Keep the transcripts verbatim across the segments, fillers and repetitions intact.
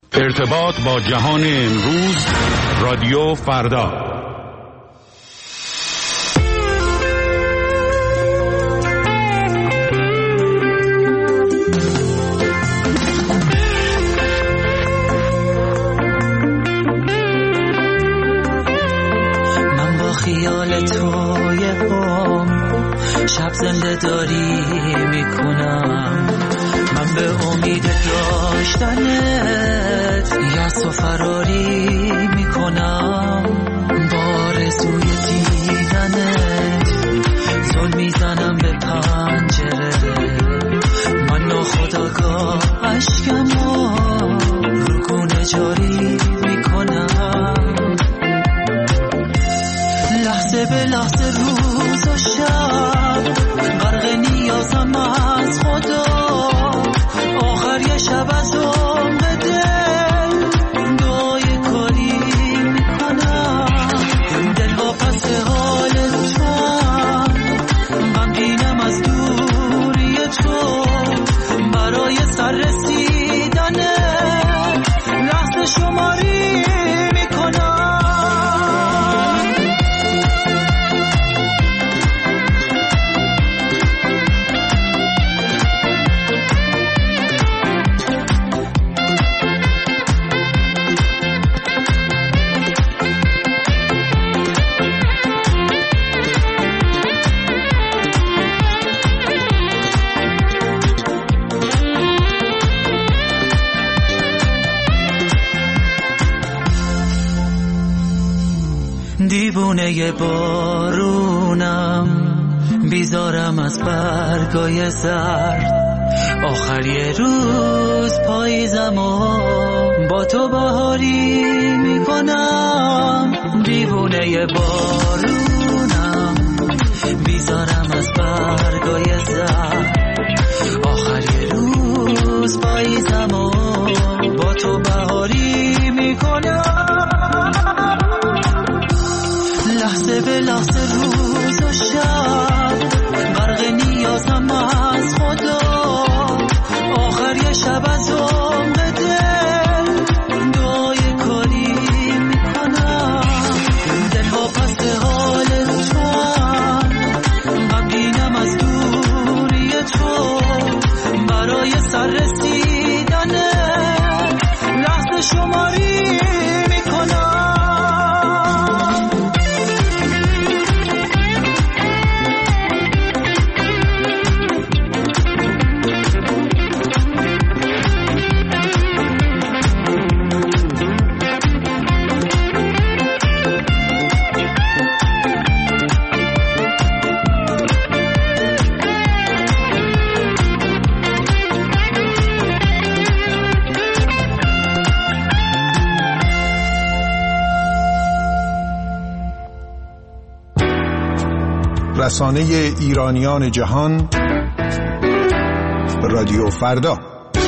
ارتباط با جهان امروز، رادیو فردا. من با خیال توی هم شب زنده داری میکنم، من به امید داشتنت یأس و فراری میکنم، با آرزوی دیدنت زل میزنم به پنجره، من ناخودآگاه اشکمو رو گونه جاری میکنم، لحظه به لحظه روز و شب غرق نیازم از خدا، آخر یه شب از عمق دل دعای کاری میکنم، دل واپس حال تو غمگینم از دوری تو، برای سر رسیدن لحظه شماری میکنم. دیوونه بارونم، بیزارم از برگای زرد، آخر یه روز پاییزم و با تو بهاری میکنم، دیوونه بارونم، بیزارم از برگای زرد، آخر یه روز پاییزم و با تو بهاری میکنم، لحظه به لحظه روز و شب غرق نیازم از خدا، آخر یه شب از عمق دل دعای کاری میکنم، دل واپس حال تو غمگینم از دوری تو، برای سر رسیدن لحظه شماری میکنم. رسانه ایرانیان جهان، رادیو فردا.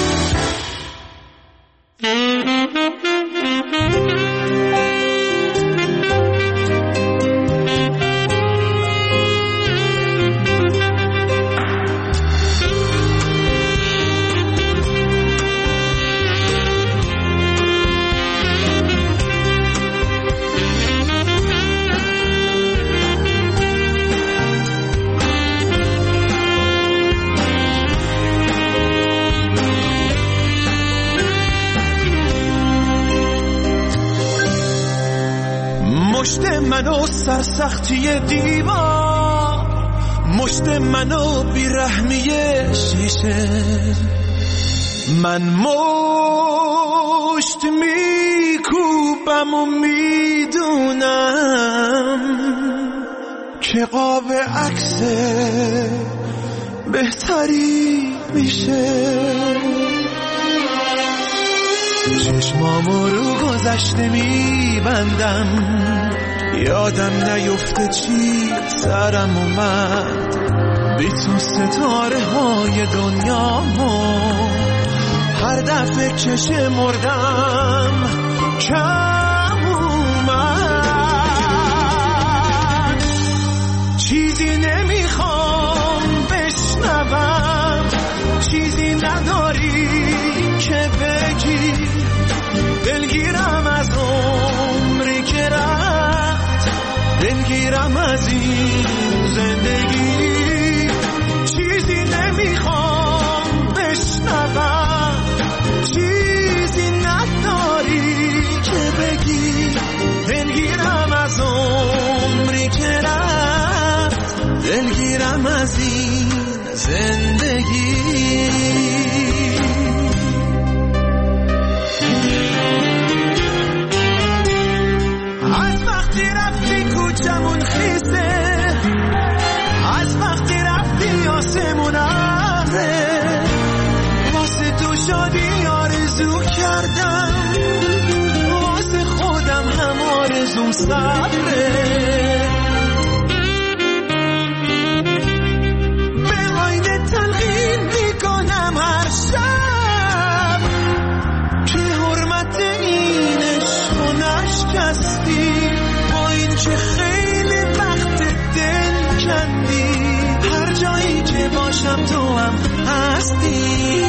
مشت منو سرسختی دیوار، مشت منو بیرحمی شیشه، من مشت میکوبم و میدونم که قاب عکس بهتری میشه، چشمامو رو گذشته میبندم، یادم نیفته چی سرم اومد، بی تو ستاره های دنیامو هر دفعه که شمردم کم اومد، چیزی نمیخوام بشنوم، چیزی نداری که بگی دلگیرم از عمری که رفت، دلگیرم از این زندگی. چیزی نمیخوام بشنوم، چیزی نداری که بگی. دلگیرم از عمری که رفت، دلگیرم از این زندگی. از وقتی رفتی کوچمون خیسه، از وقتی رفتی آسمون ابره، واسه تو شادی آرزو کردم، واسه خودم هم آرزوم صبره. به آینه تلقین میکنم هر شب که حرمت این عشق و نشکستی، با این که خیلی وقت دل کندی. هر جایی که باشم تو هم هستی.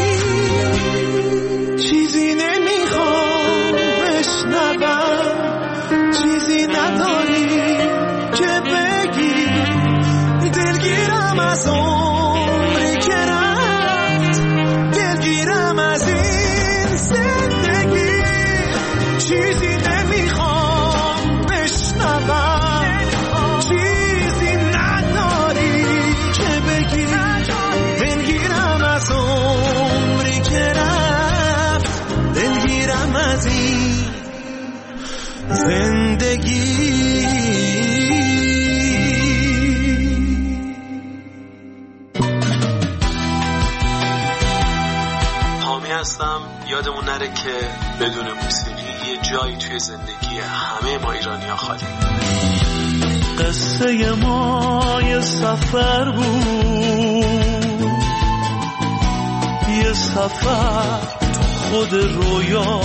چیزی نمیخوام بشنوم، چیزی نداری که بگی. دلگیرم از عمری که رفت، دلگیرم از این زندگی. چیزی نمیخوام بشنوم، چیزی نداری که بگی. دلگیرم از عمری که رفت، دلگیرم از این زندگی. حامی هستم. یادمون نره که بدون موسیقی یه جایی توی زندگی همه ما ایرانی‌ها خالی. قصه ما یه سفر بود، یه سفر تو خود رویا.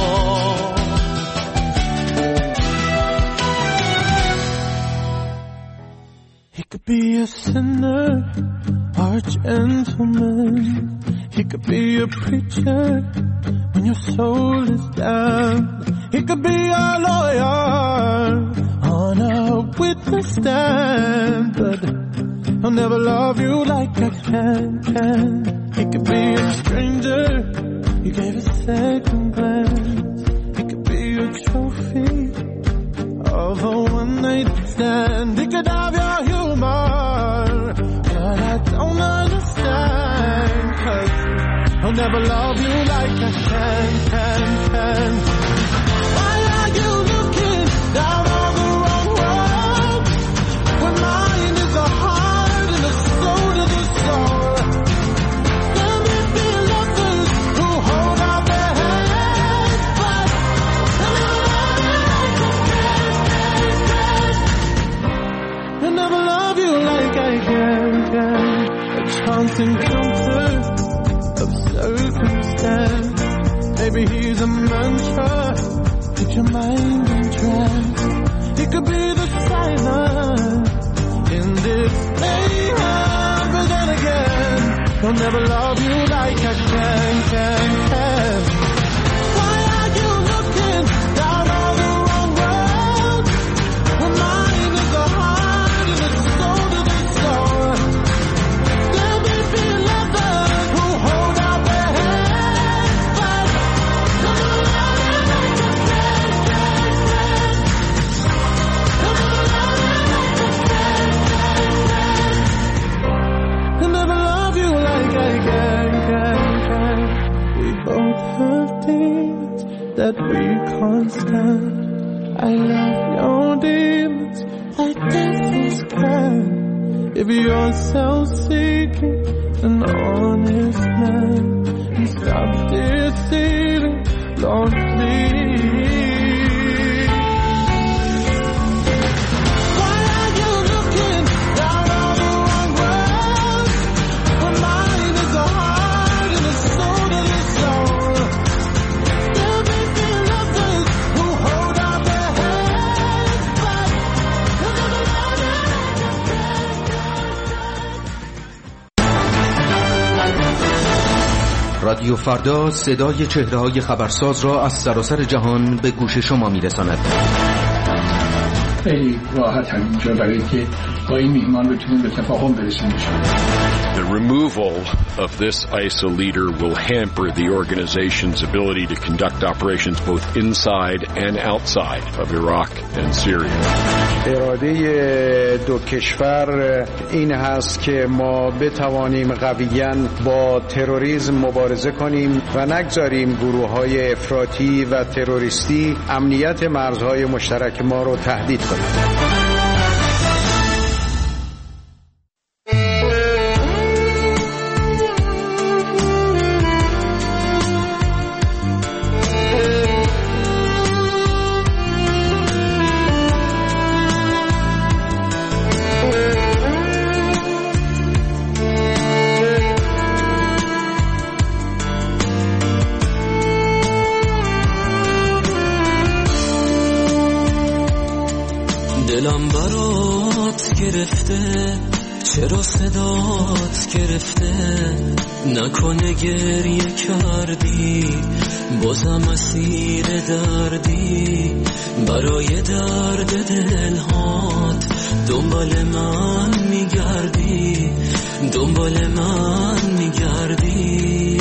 He could be a sinner or a gentleman. He could be a preacher when your soul is down. He could be a lawyer on a witness stand, but I'll never love you like I can, can. He could be a stranger you gave a second glance. He could be a trophy of a one-night stand. He could have your humor, but I don't understand, 'cause I'll never love you like I can, can, can. Why are you looking down on the wrong road when mine is a heart and a soul to the soul? There may be lovers who hold out their hands, but I'll never love you like I can, can. A chance encounter of circumstance. Maybe he's a mantra, keep your mind in trance. He could be the silence in this mayhem, but then again, I'll never love you like I can, can, can. Why are you looking down on the wrong road when mine is a heart and a soul to the soul? There may be lovers who hold out their hands, but I'll never love you like I can, can, can. I'll never love you like I can, can, can. I'll never love you like I can, can, can. We both have demons that we can't stand. I love your demons like devils can. If you're self-seeking, an honest man, and stop deceiving, Lord, please. Why are you looking down on the wrong road when mine is a heart and a soul to the soul? There may be lovers who hold out their hands, but they'll never love you like I can. رادیو رادیو فردا صدای چهره‌های خبرساز را از سراسر جهان به گوش شما می‌رساند. خیلی راحت هم اینجا برای که با این میهمان بتونیم به تفاهم برسیم. The removal of this I S I L leader will hamper the organization's ability to conduct operations both inside and outside of Iraq and Syria. اراده دو کشور این هست که ما بتوانیم قویاً با تروریسم مبارزه کنیم و نگذاریم گروه‌های افراطی و تروریستی امنیت مرزهای مشترک ما رو تهدید کنند. دلم برات گرفته، چرا صدات گرفته، نکنه گریه کردی، بازم اسیر دردی، برای درد دلهات دنبال من میگردی، دنبال من میگردی.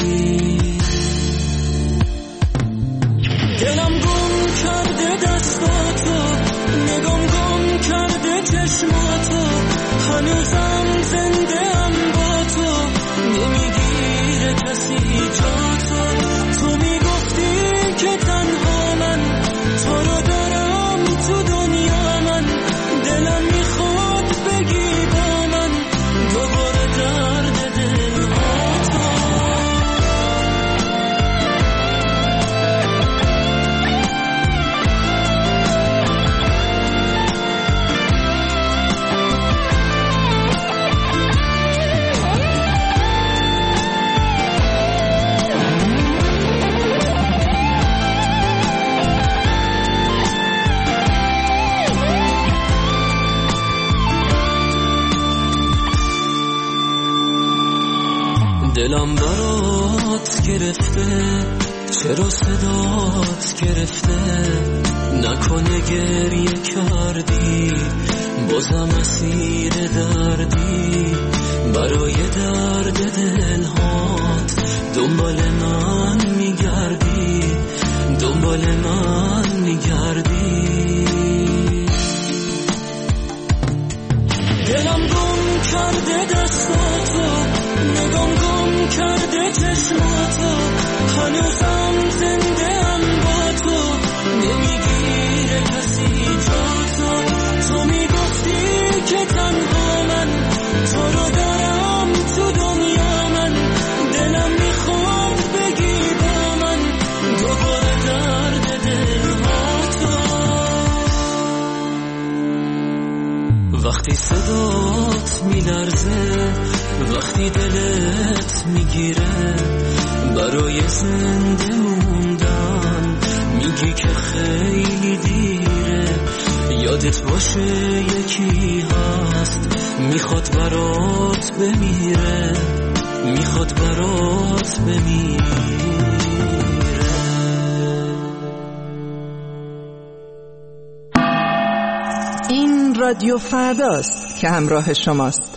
دلم گم کرده دستاتو، نگام گم کرده چشماتو، هنوزم زنده ام با تو، نمیگیره کسی جاتو. تو میگفتی که تنها من تو رو دارم تو دنیا، من دلم میخواد بگی با من دوباره درد دلهاتو. دلم برات گرفته، چرا صدات گرفته، نکنه گریه کردی، بازم اسیر دردی، برای درد دلهات دنبال من میگردی، دنبال من میگردی. دلم گم کرده دستاتو، نگام گم کرده چشماتو، هنوزم زنده ام با تو، نمیگیره کسی جاتو. تو میگفتی که تنها من تو رو دارم تو دنیا، من دلم میخواد بگی با من دوباره درد دلهاتو. وقتی صدات میلرزه، وقتی دلت میگیره، برای زنده موندن میگی که خیلی دیره. یادت باشه یکی هست میخواد برات بمیره، میخواد برات بمیره. این رادیو فرداست که همراه شماست.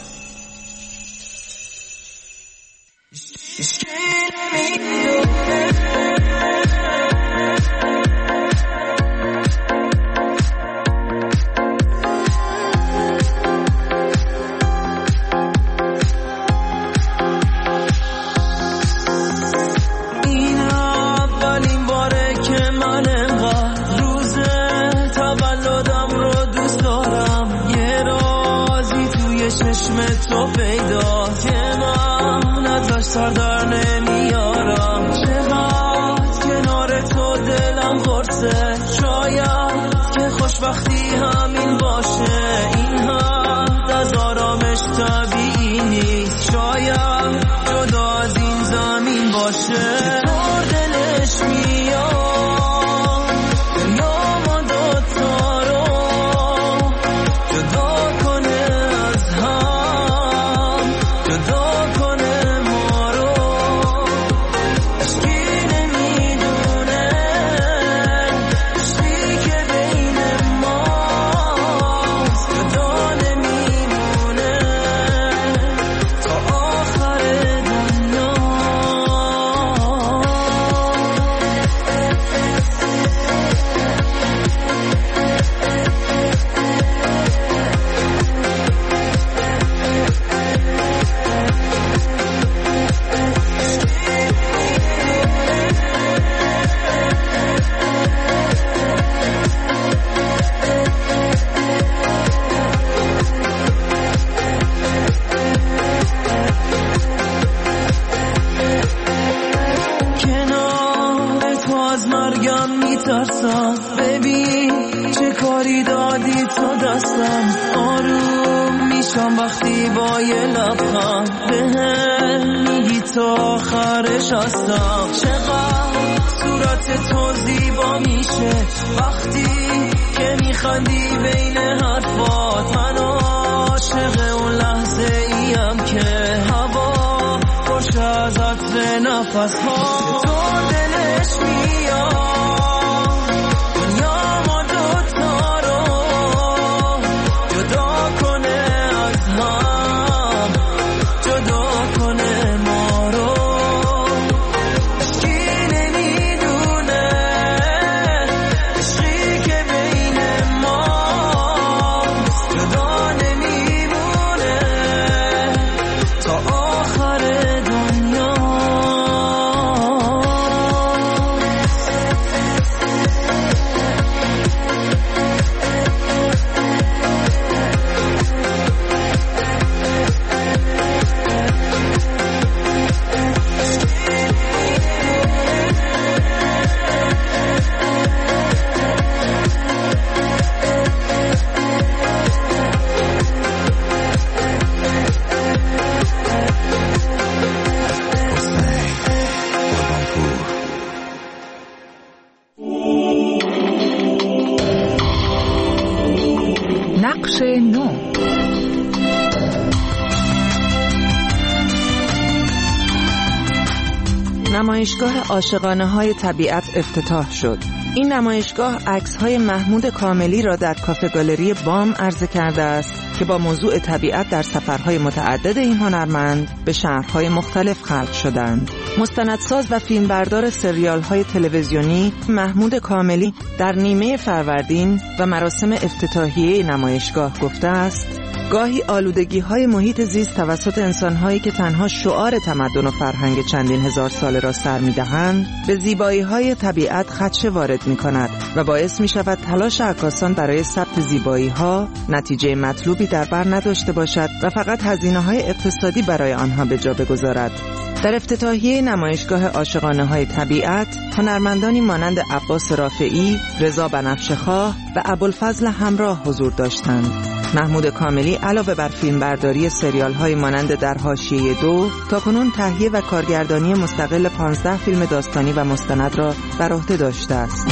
تو پیدا که من ازش سر در نمیارم، چقدر کنار تو دلم قرصه، شاید که خوشبختی همین باشه، این حد از آرامش طبیعی نیست، شاید جدا از این زمین باشه. چطور دلش میاد دنیا ما دوتا رو جدا کنه از هم، جدا کنه ما رو. از مرگم میترسم. ببین چه کاری دادی تو دستم، آروم میشم وقتی با یه لبخند بهم میگی تا آخرش هستم. چقدر صورت تو زیبا میشه وقتی که میخندی بین حرفات. من عاشق اون لحظه ایم که هوا خوش از عطر نفس ها تو دلش میاد دنیا ما دوتا رو جدا کنه از هم، جدا کنه ما رو. اشکی نمیدونه عشقی که بین ما جدا نمیمونه تا آخر دنیا. نقش نو. نمایشگاه عاشقانه های طبیعت افتتاح شد. این نمایشگاه عکس‌های محمود کاملی را در کافه گالری بام عرضه کرده است که با موضوع طبیعت در سفرهای متعدد این هنرمند به شهرهای مختلف خلق شدند. مستندساز و فیلمبردار سریال‌های تلویزیونی محمود کاملی در نیمه فروردین و مراسم افتتاحیه نمایشگاه گفته است: گاهی آلودگی‌های محیط زیست توسط انسان‌هایی که تنها شعار تمدن و فرهنگ چندین هزار ساله را سر می‌دهند، به زیبایی‌های طبیعت خدشه وارد می‌کند و باعث می‌شود تلاش عکاسان برای ثبت زیبایی‌ها نتیجه مطلوبی در بر نداشته باشد و فقط هزینه‌های اقتصادی برای آنها به جا بگذارد. در افتتاحیه نمایشگاه عاشقانه‌های طبیعت، هنرمندانی مانند عباس رافعی، رضا بنفشه‌خواه و ابوالفضل همراه حضور داشتند. محمود کاملی علاوه بر فیلمبرداری سریال‌های مانند در حاشیه دو، تاکنون تهیه و کارگردانی مستقل پانزده فیلم داستانی و مستند را بر عهده داشته است.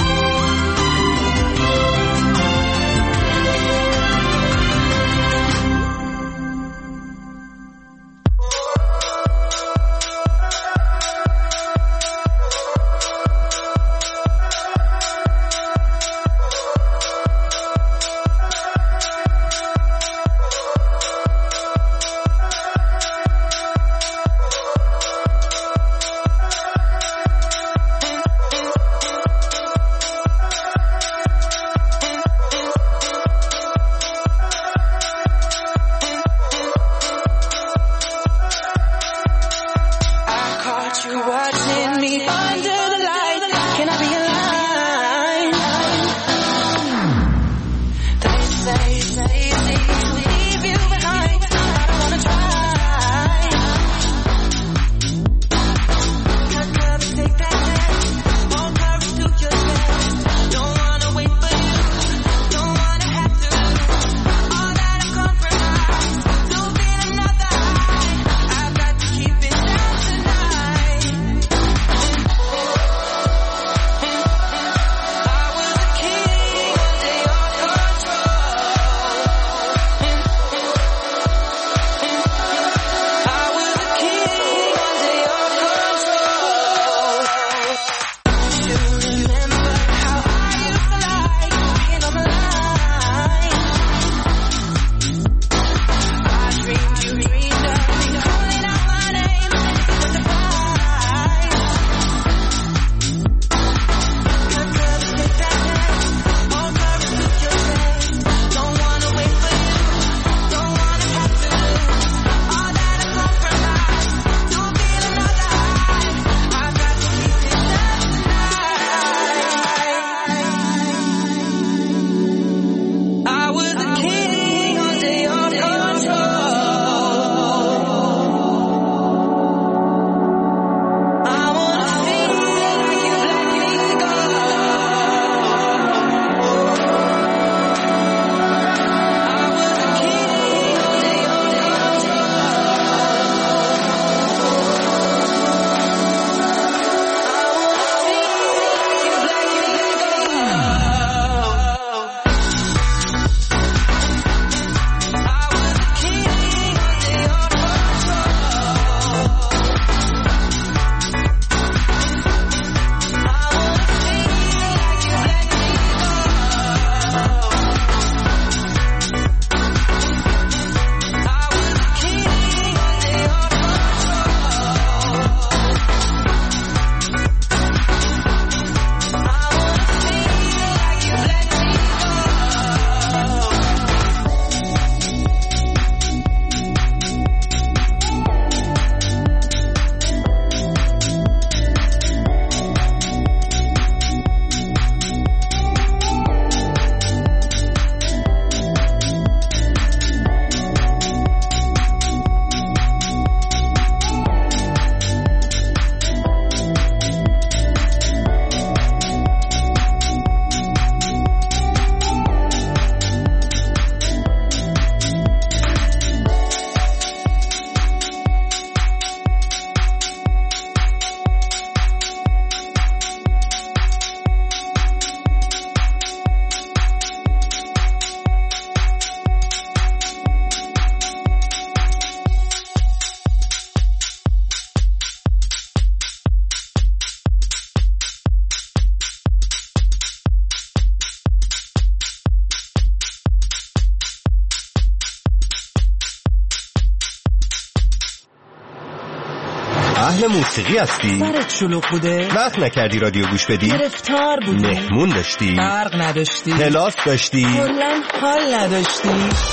اهل موسیقی هستی؟ سرت شلوغ بوده؟ وقت نکردی رادیو گوش بدی؟ گرفتار بودی؟ مهمون داشتی؟ برق نداشتی؟ کلاس داشتی؟ کلاً حال نداشتی؟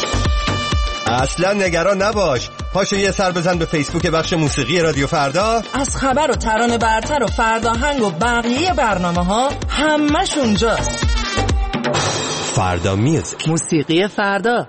اصلا نگران نباش، پاشو یه سر بزن به فیسبوک بخش موسیقی رادیو فردا. از خبر و ترانه برتر و فرداهنگ و بقیه برنامه ها همش اونجاست. فردا میوزیک، موسیقی فردا.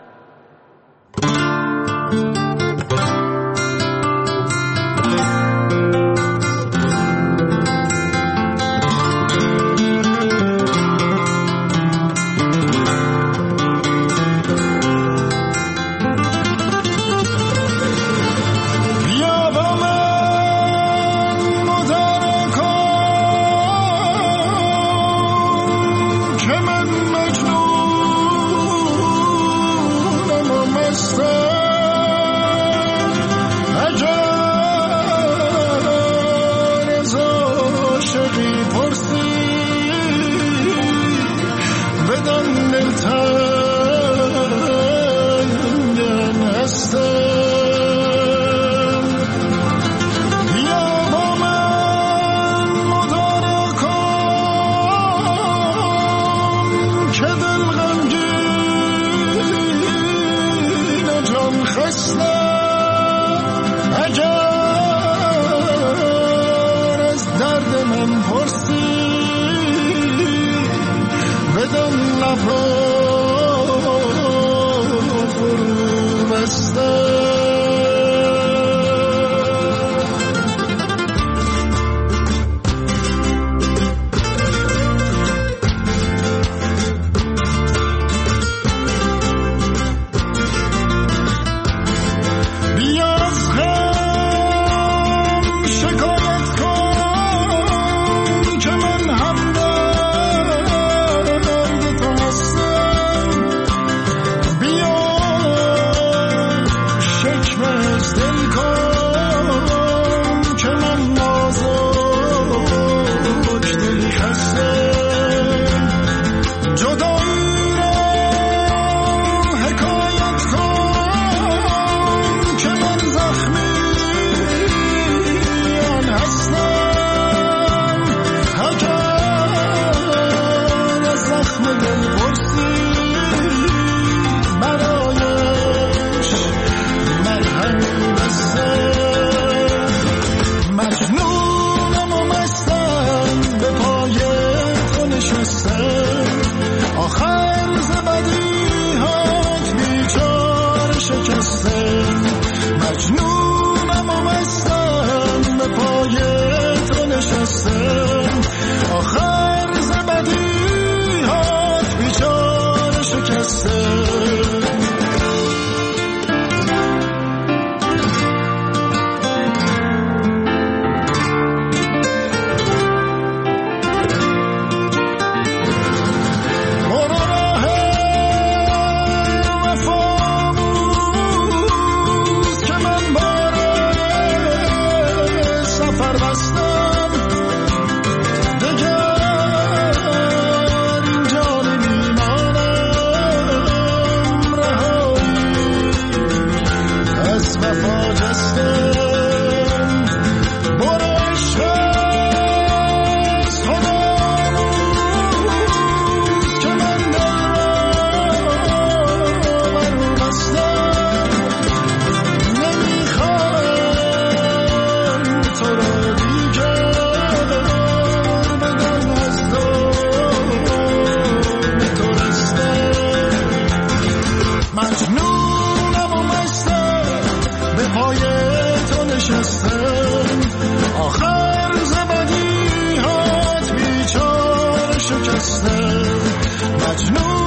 مجنون